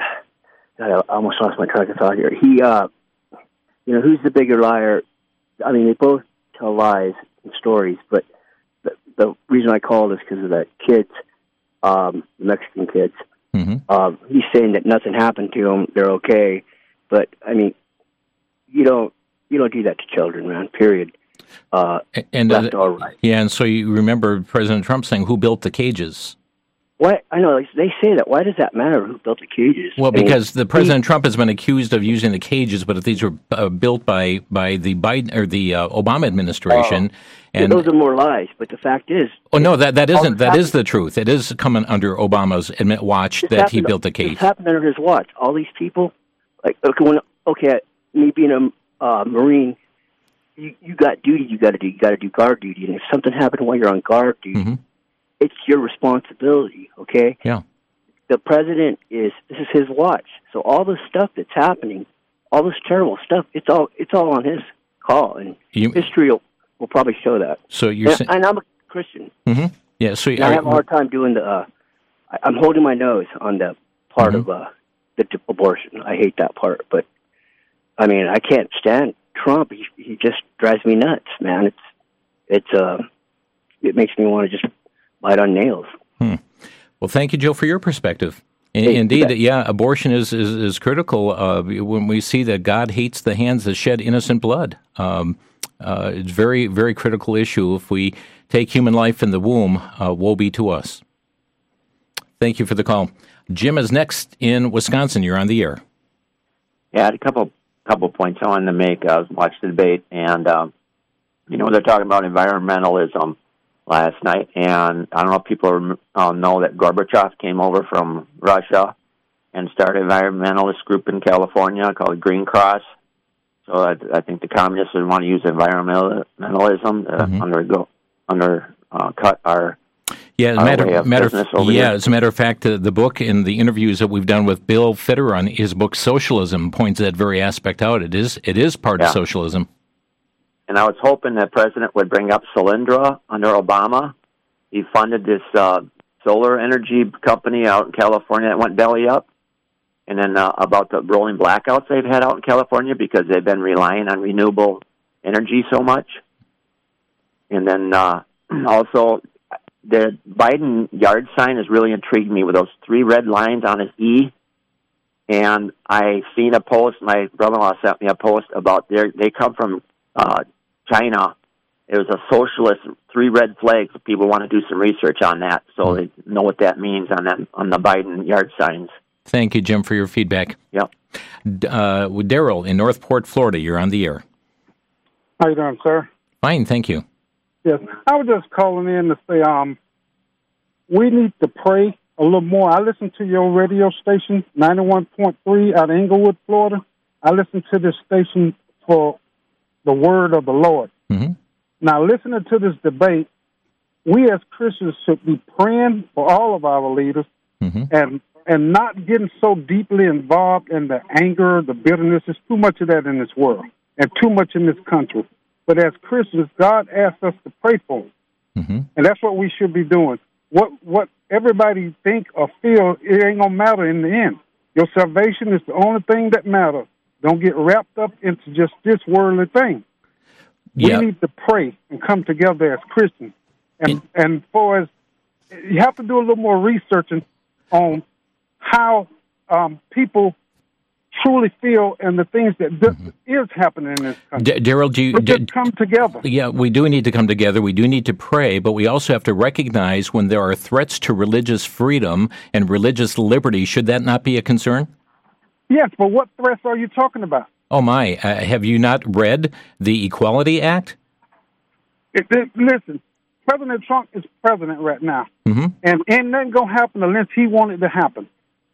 [SPEAKER 4] God, I almost lost my track of thought here. He, uh, you know, who's the bigger liar? I mean, they both tell lies and stories, but the, the reason I called is because of the kids, um, the Mexican kids.
[SPEAKER 2] Mm-hmm.
[SPEAKER 4] Uh, he's saying that nothing happened to them; they're okay. But I mean, you don't you don't do that to children, man. Period. Uh,
[SPEAKER 2] and
[SPEAKER 4] left
[SPEAKER 2] uh,
[SPEAKER 4] or right.
[SPEAKER 2] Yeah, and so you remember President Trump saying, "Who built the cages?"
[SPEAKER 4] Why? I know they say that. Why does that matter? Who built the cages?
[SPEAKER 2] Well,
[SPEAKER 4] I mean,
[SPEAKER 2] because the President
[SPEAKER 4] he,
[SPEAKER 2] Trump has been accused of using the cages, but if these were uh, built by by the Biden or the uh, Obama administration,
[SPEAKER 4] oh,
[SPEAKER 2] and
[SPEAKER 4] yeah, those are more lies. But the fact is,
[SPEAKER 2] oh no, that that isn't that
[SPEAKER 4] happened,
[SPEAKER 2] is the truth. It is coming under Obama's admit watch that
[SPEAKER 4] happened,
[SPEAKER 2] he built the cage.
[SPEAKER 4] This happened under his watch. All these people, like okay, when okay, me being a uh, Marine, you you got duty. You got to do. You got to do guard duty. And if something happened while you're on guard duty.
[SPEAKER 2] Mm-hmm.
[SPEAKER 4] It's your responsibility, okay?
[SPEAKER 2] Yeah.
[SPEAKER 4] The president is, this is his watch. So all this stuff that's happening, all this terrible stuff, it's all it's all on his call. And
[SPEAKER 2] you,
[SPEAKER 4] history will, will probably show that.
[SPEAKER 2] So you're
[SPEAKER 4] and,
[SPEAKER 2] saying...
[SPEAKER 4] and I'm a Christian.
[SPEAKER 2] Mm-hmm. Yeah, so...
[SPEAKER 4] I have a hard time doing the, uh, I, I'm holding my nose on the part
[SPEAKER 2] mm-hmm.
[SPEAKER 4] of uh, the t- abortion. I hate that part. But, I mean, I can't stand Trump. He, he just drives me nuts, man. It's, it's, uh, it makes me want to just bite on nails.
[SPEAKER 2] Hmm. Well, thank you, Joe, for your perspective. In,
[SPEAKER 4] hey,
[SPEAKER 2] indeed, yeah, abortion is, is, is critical uh, when we see that God hates the hands that shed innocent blood. Um, uh, it's a very, very critical issue. If we take human life in the womb, uh, woe be to us. Thank you for the call. Jim is next in Wisconsin. You're on the air.
[SPEAKER 6] Yeah, I had a couple couple points I wanted to make. I was watching the debate, and, um, you know, they're talking about environmentalism last night, and I don't know if people uh, know that Gorbachev came over from Russia and started an environmentalist group in California called Green Cross. So I, I think the communists would want to use environmentalism to
[SPEAKER 2] mm-hmm.
[SPEAKER 6] undergo, under uh, cut our
[SPEAKER 2] yeah, as
[SPEAKER 6] our
[SPEAKER 2] matter,
[SPEAKER 6] way of
[SPEAKER 2] matter,
[SPEAKER 6] business over
[SPEAKER 2] yeah,
[SPEAKER 6] here.
[SPEAKER 2] as a matter of fact, uh, the book and the interviews that we've done with Bill Fitter on his book Socialism points that very aspect out. It is it is part
[SPEAKER 6] yeah.
[SPEAKER 2] of socialism.
[SPEAKER 6] And I was hoping the president would bring up Solyndra under Obama. He funded this uh, solar energy company out in California that went belly up. And then uh, about the rolling blackouts they've had out in California because they've been relying on renewable energy so much. And then uh, also, the Biden yard sign has really intrigued me with those three red lines on his E. And I seen a post, my brother-in-law sent me a post about their, they come from uh, China. It was a socialist, three red flags. People want to do some research on that so they know what that means on that, on the Biden yard signs.
[SPEAKER 2] Thank you, Jim, for your feedback.
[SPEAKER 6] Yep.
[SPEAKER 2] Uh, Daryl in Northport, Florida, you're on the air.
[SPEAKER 7] How you doing, sir?
[SPEAKER 2] Fine, thank you.
[SPEAKER 7] Yes, I was just calling in to say um, we need to pray a little more. I listen to your radio station, ninety-one point three out of Inglewood, Florida. I listen to this station for the word of the Lord.
[SPEAKER 2] Mm-hmm.
[SPEAKER 7] Now, listening to this debate, we as Christians should be praying for all of our leaders
[SPEAKER 2] mm-hmm.
[SPEAKER 7] and and not getting so deeply involved in the anger, the bitterness. There's too much of that in this world and too much in this country. But as Christians, God asks us to pray for them.
[SPEAKER 2] Mm-hmm.
[SPEAKER 7] And that's what we should be doing. What what everybody think or feel, it ain't going to matter in the end. Your salvation is the only thing that matters. Don't get wrapped up into just this worldly thing.
[SPEAKER 2] Yeah.
[SPEAKER 7] We need to pray and come together as Christians. And, and for us, you have to do a little more researching on how um, people truly feel and the things that mm-hmm. is happening in this country.
[SPEAKER 2] D- Daryl, do you...
[SPEAKER 7] We just
[SPEAKER 2] d-
[SPEAKER 7] come together.
[SPEAKER 2] Yeah, we do need to come together. We do need to pray, but we also have to recognize when there are threats to religious freedom and religious liberty. Should that not be a concern?
[SPEAKER 7] Yes, but what threats are you talking about?
[SPEAKER 2] Oh, my. Uh, have you not read the Equality Act?
[SPEAKER 7] It, it, listen, President Trump is president right now,
[SPEAKER 2] mm-hmm.
[SPEAKER 7] and ain't nothing going to happen unless he wanted to happen.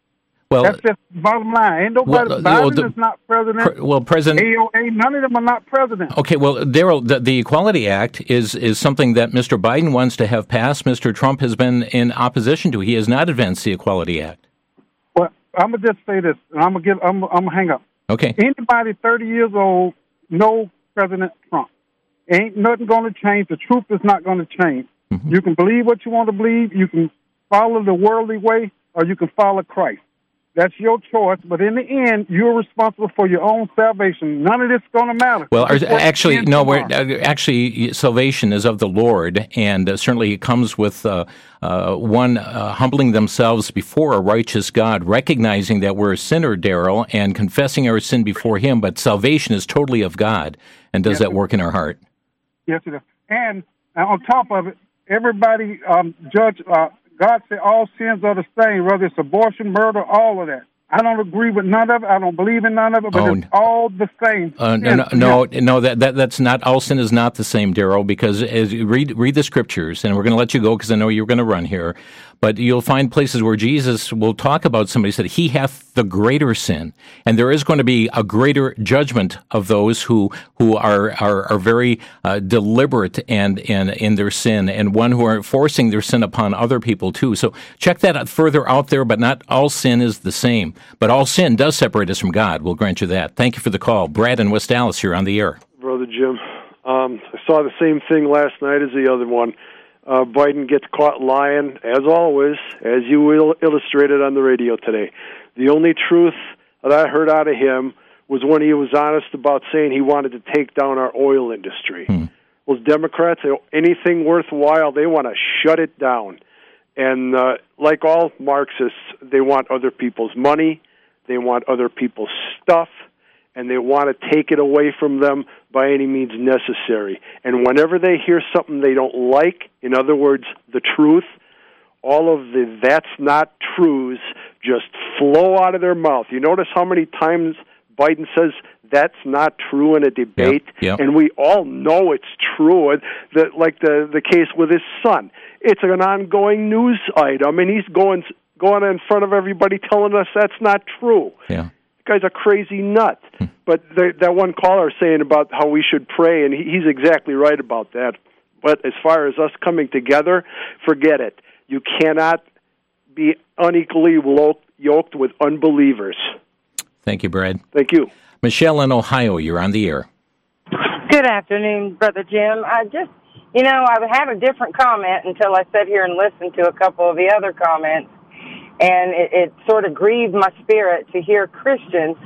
[SPEAKER 2] Well,
[SPEAKER 7] that's just the bottom line. Ain't nobody.
[SPEAKER 2] Well,
[SPEAKER 7] Biden
[SPEAKER 2] well, the,
[SPEAKER 7] is not president.
[SPEAKER 2] Well, President.
[SPEAKER 7] A O A, none of them are not president.
[SPEAKER 2] Okay, well, Daryl, the, the Equality Act is is something that Mister Biden wants to have passed. Mister Trump has been in opposition to. He has not advanced the Equality Act.
[SPEAKER 7] Well, I'm gonna just say this, and I'm gonna give. I'm, I'm gonna hang up.
[SPEAKER 2] Okay.
[SPEAKER 7] Anybody thirty years old know President Trump. Ain't nothing going to change. The truth is not going to change. Mm-hmm. You can believe what you want to believe. You can follow the worldly way, or you can follow Christ. That's your choice, but in the end, you're responsible for your own salvation. None of this is going to matter.
[SPEAKER 2] Well, actually, no. We're, actually, salvation is of the Lord, and uh, certainly it comes with uh, uh, one uh, humbling themselves before a righteous God, recognizing that we're a sinner, Daryl, and confessing our sin before Him. But salvation is totally of God, and does yes, that work in our heart?
[SPEAKER 7] Yes, it does. And uh, on top of it, everybody um, judge. Uh, God said all sins are the same, whether it's abortion, murder, all of that. I don't agree with none of it. I don't believe in none of it, but oh, it's all the same.
[SPEAKER 2] Uh, no, no, no, no, that, that that's not, all sin is not the same, Daryl, because as you read, read the scriptures, and we're going to let you go because I know you're going to run here, but you'll find places where Jesus will talk about somebody said, he hath the greater sin, and there is going to be a greater judgment of those who who are are, are very uh, deliberate and in in their sin, and one who are forcing their sin upon other people too. So check that out further out there, but not all sin is the same. But all sin does separate us from God. We'll grant you that. Thank you for the call. Brad in West Dallas here on the air.
[SPEAKER 3] Brother Jim, um, I saw the same thing last night as the other one. Uh, Biden gets caught lying, as always, as you will illustrated on the radio today. The only truth that I heard out of him was when he was honest about saying he wanted to take down our oil industry. Hmm. Well, Democrats, anything worthwhile, they want to shut it down. And uh, like all Marxists, they want other people's money, they want other people's stuff, and they want to take it away from them by any means necessary. And whenever they hear something they don't like, in other words, the truth, all of the that's not truths just flow out of their mouth. You notice how many times Biden says that's not true in a debate,
[SPEAKER 2] yep, yep.
[SPEAKER 3] and we all know it's true. And the, like the, the case with his son. It's an ongoing news item, and he's going going in front of everybody telling us that's not true.
[SPEAKER 2] Yeah.
[SPEAKER 3] The guy's a crazy nut.
[SPEAKER 2] Hmm.
[SPEAKER 3] But the, that one caller saying about how we should pray, and he, he's exactly right about that. But as far as us coming together, forget it. You cannot be unequally yoked with unbelievers.
[SPEAKER 2] Thank you, Brad.
[SPEAKER 3] Thank you.
[SPEAKER 2] Michelle in Ohio, you're on the air.
[SPEAKER 10] Good afternoon, Brother Jim. I just... You know, I had a different comment until I sat here and listened to a couple of the other comments, and it, it sort of grieved my spirit to hear Christians,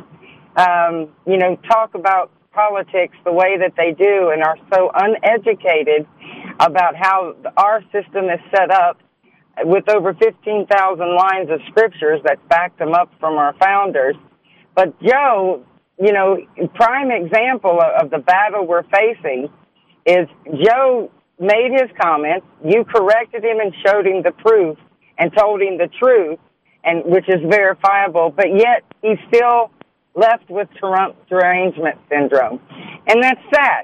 [SPEAKER 10] um, you know, talk about politics the way that they do and are so uneducated about how our system is set up with over fifteen thousand lines of scriptures that backed them up from our founders. But Joe, you know, prime example of, of the battle we're facing is Joe made his comments, you corrected him and showed him the proof and told him the truth, and which is verifiable, but yet he's still left with Trump derangement syndrome. And that's sad,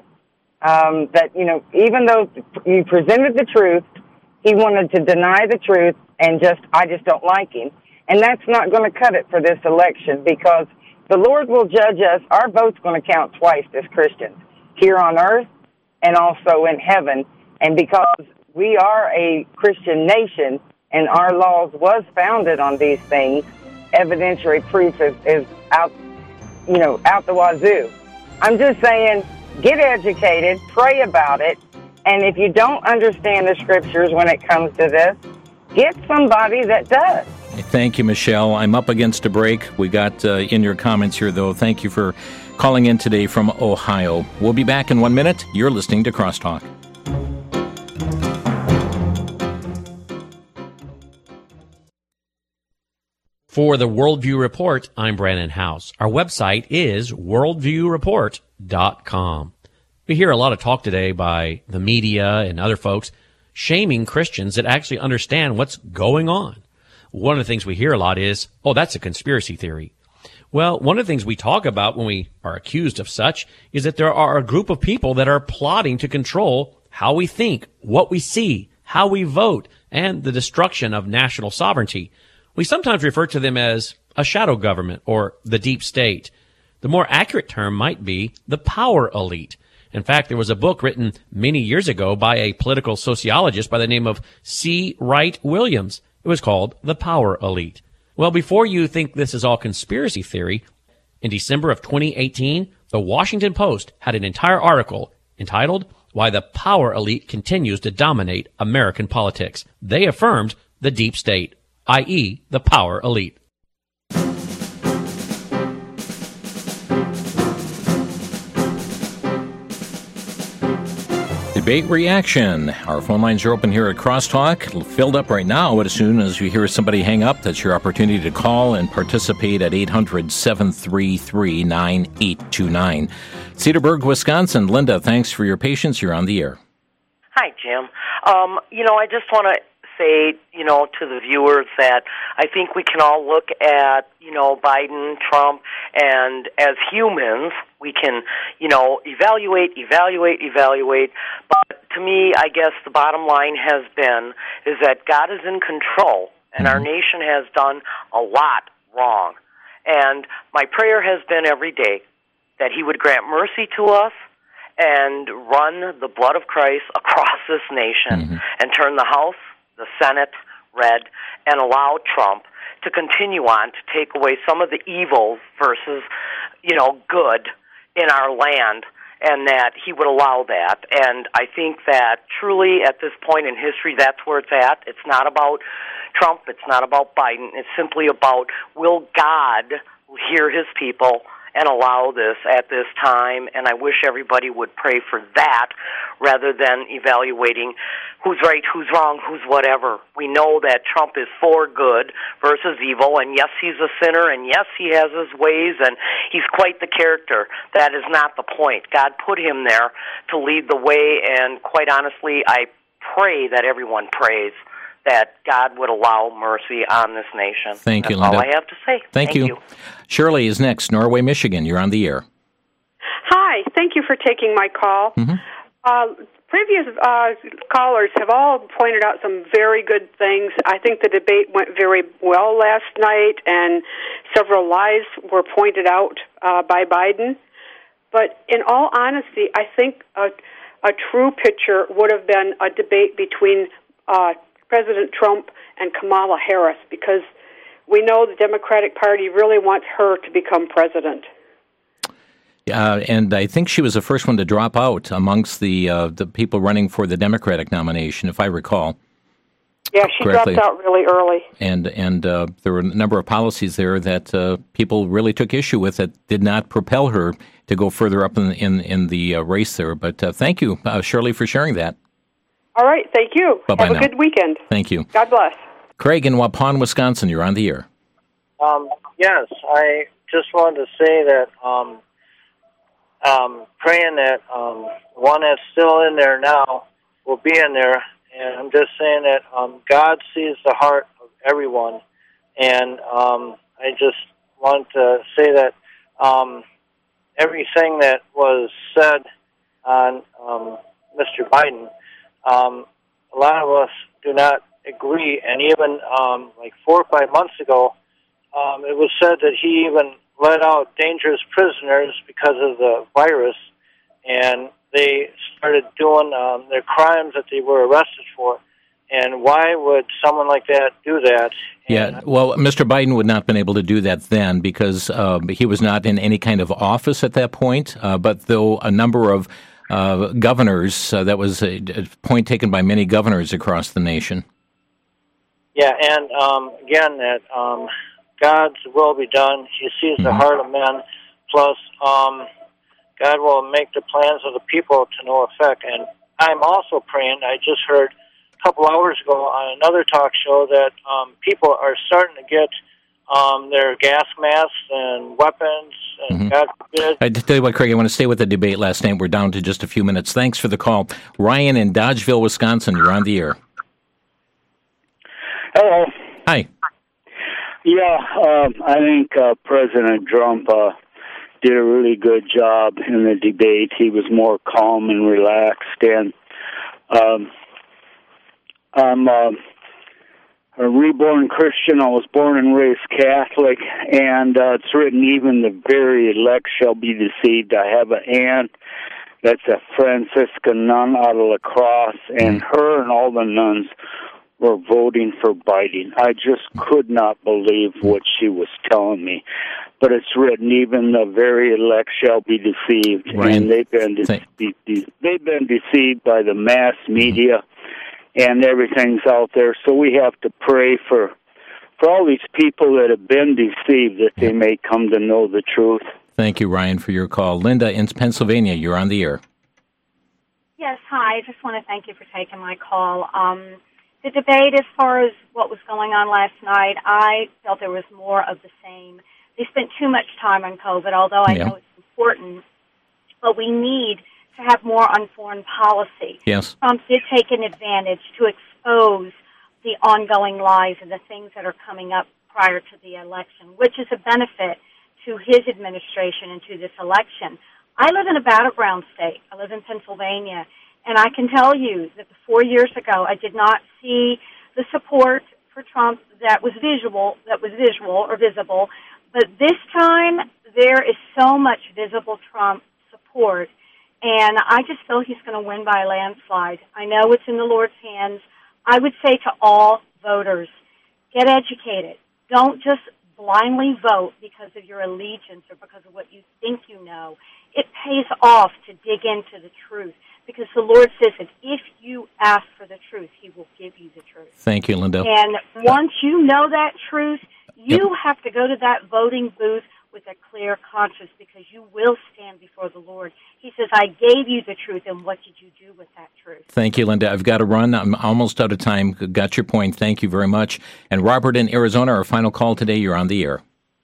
[SPEAKER 10] um, that, you know, even though you presented the truth, he wanted to deny the truth and just, I just don't like him. And that's not going to cut it for this election, because the Lord will judge us. Our vote's going to count twice as Christians, here on earth and also in heaven. And because we are a Christian nation and our laws was founded on these things, evidentiary proof is, is out, you know, out the wazoo. I'm just saying, get educated, pray about it, and if you don't understand the scriptures when it comes to this, get somebody that does.
[SPEAKER 2] Thank you, Michelle. I'm up against a break. We got uh, in your comments here, though. Thank you for calling in today from Ohio. We'll be back in one minute. You're listening to Crosstalk.
[SPEAKER 11] For the Worldview Report, I'm Brandon House. Our website is worldview report dot com. We hear a lot of talk today by the media and other folks shaming Christians that actually understand what's going on. One of the things we hear a lot is, oh, that's a conspiracy theory. Well, one of the things we talk about when we are accused of such is that there are a group of people that are plotting to control how we think, what we see, how we vote, and the destruction of national sovereignty. We sometimes refer to them as a shadow government, or the deep state. The more accurate term might be the power elite. In fact, there was a book written many years ago by a political sociologist by the name of C. Wright Williams. It was called The Power Elite. Well, before you think this is all conspiracy theory, in December of twenty eighteen, the Washington Post had an entire article entitled, Why the Power Elite Continues to Dominate American Politics. They affirmed the deep state, that is the power elite.
[SPEAKER 2] Debate reaction. Our phone lines are open here at Crosstalk. Filled up right now, but as soon as you hear somebody hang up, that's your opportunity to call and participate at eight hundred, seven three three, nine eight two nine. Cedarburg, Wisconsin. Linda, thanks for your patience. You're on the air.
[SPEAKER 12] Hi, Jim. Um, you know, I just want to say, you know, to the viewers that I think we can all look at, you know, Biden, Trump, and as humans, we can, you know, evaluate, evaluate, evaluate. But to me, I guess the bottom line has been is that God is in control, and our nation has done a lot wrong. And my prayer has been every day that he would grant mercy to us and run the blood of Christ across this nation mm-hmm. and turn the House, the Senate red, and allow Trump to continue on to take away some of the evil versus, you know, good in our land, and that he would allow that. And I think that truly at this point in history, that's where it's at. It's not about Trump. It's not about Biden. It's simply about, will God hear his people and allow this at this time? And I wish everybody would pray for that rather than evaluating who's right, who's wrong, who's whatever. We know that Trump is for good versus evil, and yes, he's a sinner, and yes, he has his ways, and he's quite the character. That is not the point. God put him there to lead the way, and quite honestly, I pray that everyone prays that God would allow mercy on this nation.
[SPEAKER 2] Thank you,
[SPEAKER 12] That's
[SPEAKER 2] Linda.
[SPEAKER 12] all I have to say.
[SPEAKER 2] Thank,
[SPEAKER 12] Thank
[SPEAKER 2] you.
[SPEAKER 12] you.
[SPEAKER 2] Shirley is next, Norway, Michigan. You're on the air.
[SPEAKER 13] Hi. Thank you for taking my call.
[SPEAKER 2] Mm-hmm.
[SPEAKER 13] Uh, previous uh, callers have all pointed out some very good things. I think the debate went very well last night, and several lies were pointed out uh, by Biden. But in all honesty, I think a, a true picture would have been a debate between uh, President Trump and Kamala Harris, because we know the Democratic Party really wants her to become president.
[SPEAKER 2] Uh, and I think she was the first one to drop out amongst the uh, the people running for the Democratic nomination, if I recall.
[SPEAKER 13] Yeah, she
[SPEAKER 2] correctly.
[SPEAKER 13] dropped out really early.
[SPEAKER 2] And and uh, there were a number of policies there that uh, people really took issue with that did not propel her to go further up in in, in the uh, race there. But uh, thank you, uh, Shirley, for sharing that.
[SPEAKER 13] All right, thank you.
[SPEAKER 2] Bye-bye
[SPEAKER 13] Have a
[SPEAKER 2] now.
[SPEAKER 13] good weekend.
[SPEAKER 2] Thank you.
[SPEAKER 13] God bless.
[SPEAKER 2] Craig in Waupun, Wisconsin, you're on the air.
[SPEAKER 14] Um, yes, I just wanted to say that um, um, praying that um, one that's still in there now will be in there, and I'm just saying that um, God sees the heart of everyone, and um, I just want to say that um, everything that was said on um, Mister Biden, um, a lot of us do not agree, and even um, like four or five months ago, um, it was said that he even let out dangerous prisoners because of the virus, and they started doing um, their crimes that they were arrested for. And why would someone like that do that?
[SPEAKER 2] Yeah, well, Mister Biden would not have been able to do that then because uh, he was not in any kind of office at that point, uh, but though a number of uh, governors, uh, that was a, a point taken by many governors across the nation.
[SPEAKER 14] Yeah, and um, again, that um, God's will be done. He sees mm-hmm. the heart of men. Plus, um, God will make the plans of the people to no effect. And I'm also praying, I just heard a couple hours ago on another talk show that um, people are starting to get um, their gas masks and weapons, and mm-hmm. God forbid.
[SPEAKER 2] I tell you what, Craig, I want to stay with the debate last night. We're down to just a few minutes. Thanks for the call. Ryan in Dodgeville, Wisconsin, you're on the air.
[SPEAKER 15] Hello.
[SPEAKER 2] Hi.
[SPEAKER 15] Yeah, um, I think uh, President Trump uh, did a really good job in the debate. He was more calm and relaxed, and um, I'm uh, a reborn Christian. I was born and raised Catholic, and uh, it's written, even the very elect shall be deceived. I have an aunt that's a Franciscan nun out of La Crosse, and her and all the nuns were voting for Biden. I just could not believe what she was telling me. But it's written, even the very elect shall be deceived,
[SPEAKER 2] Ryan,
[SPEAKER 15] and they've been de- de- de- they've been deceived by the mass media, and everything's out there. So we have to pray for for all these people that have been deceived, that they may come to know the truth.
[SPEAKER 2] Thank you, Ryan, for your call. Linda in Pennsylvania, you're on the air.
[SPEAKER 16] Yes, hi. I just want to thank you for taking my call. Um, the debate, as far as what was going on last night, I felt there was more of the same. They spent too much time on COVID, although I yeah. know it's important, but we need to have more on foreign policy.
[SPEAKER 2] Yes.
[SPEAKER 16] Trump did take an advantage to expose the ongoing lies and the things that are coming up prior to the election, which is a benefit to his administration and to this election. I live in a battleground state. I live in Pennsylvania, and I can tell you that four years ago I did not see the support for Trump that was visual, that was visual or visible. But this time, there is so much visible Trump support, and I just feel he's going to win by a landslide. I know it's in the Lord's hands. I would say to all voters, get educated. Don't just blindly vote because of your allegiance or because of what you think you know. It pays off to dig into the truth, because the Lord says that if you ask for the truth, he will give you the truth.
[SPEAKER 2] Thank you, Linda.
[SPEAKER 16] And once you know that truth, you yep. have to go to that voting booth with a clear conscience, because you will stand before the Lord. He says, I gave you the truth, and what did you do with that truth?
[SPEAKER 2] Thank you, Linda. I've got to run. I'm almost out of time. Got your point. Thank you very much. And Robert in Arizona, our final call today. You're on the air.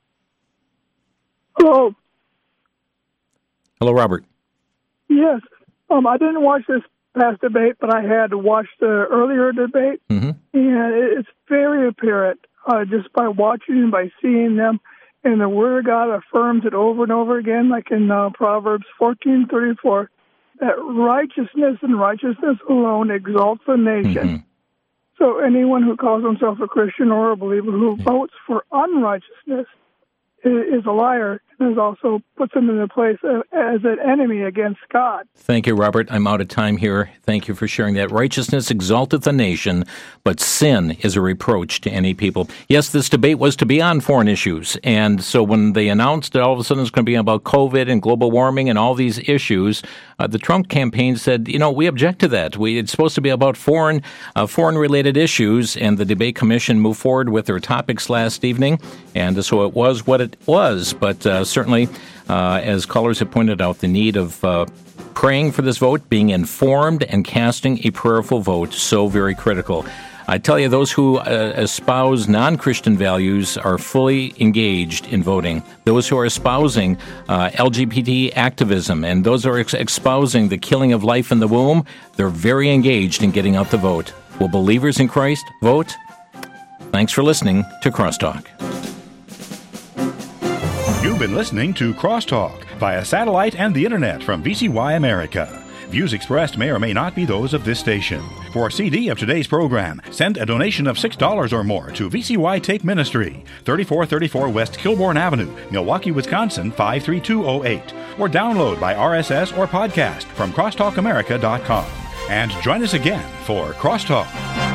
[SPEAKER 17] Hello.
[SPEAKER 2] Hello, Robert.
[SPEAKER 17] Yes. Um, I didn't watch this past debate, but I had to watch the earlier debate,
[SPEAKER 2] mm-hmm.
[SPEAKER 17] and it's very apparent uh, just by watching and by seeing them. And the Word of God affirms it over and over again, like in uh, Proverbs fourteen thirty-four, that righteousness and righteousness alone exalts a nation.
[SPEAKER 2] Mm-hmm.
[SPEAKER 17] So anyone who calls himself a Christian or a believer who votes for unrighteousness is a liar, and is also puts him in a place as an enemy against God.
[SPEAKER 2] Thank you, Robert. I'm out of time here. Thank you for sharing that. Righteousness exalteth a nation, but sin is a reproach to any people. Yes, this debate was to be on foreign issues, and so when they announced that all of a sudden it's going to be about COVID and global warming and all these issues, uh, the Trump campaign said, you know, we object to that. We, it's supposed to be about foreign, uh, foreign-related issues, and the debate commission moved forward with their topics last evening, and so it was what it was, but uh, certainly, uh, as callers have pointed out, the need of uh, praying for this vote, being informed, and casting a prayerful vote, so very critical. I tell you, those who uh, espouse non-Christian values are fully engaged in voting. Those who are espousing uh, L G B T activism and those who are ex- espousing the killing of life in the womb, they're very engaged in getting out the vote. Will believers in Christ vote? Thanks for listening to Crosstalk.
[SPEAKER 24] You've been listening to Crosstalk via satellite and the internet from V C Y America. Views expressed may or may not be those of this station. For a C D of today's program, send a donation of six dollars or more to V C Y Take Ministry, thirty-four thirty-four West Kilbourne Avenue, Milwaukee, Wisconsin, five three two oh eight. Or download by R S S or podcast from crosstalk america dot com. And join us again for Crosstalk.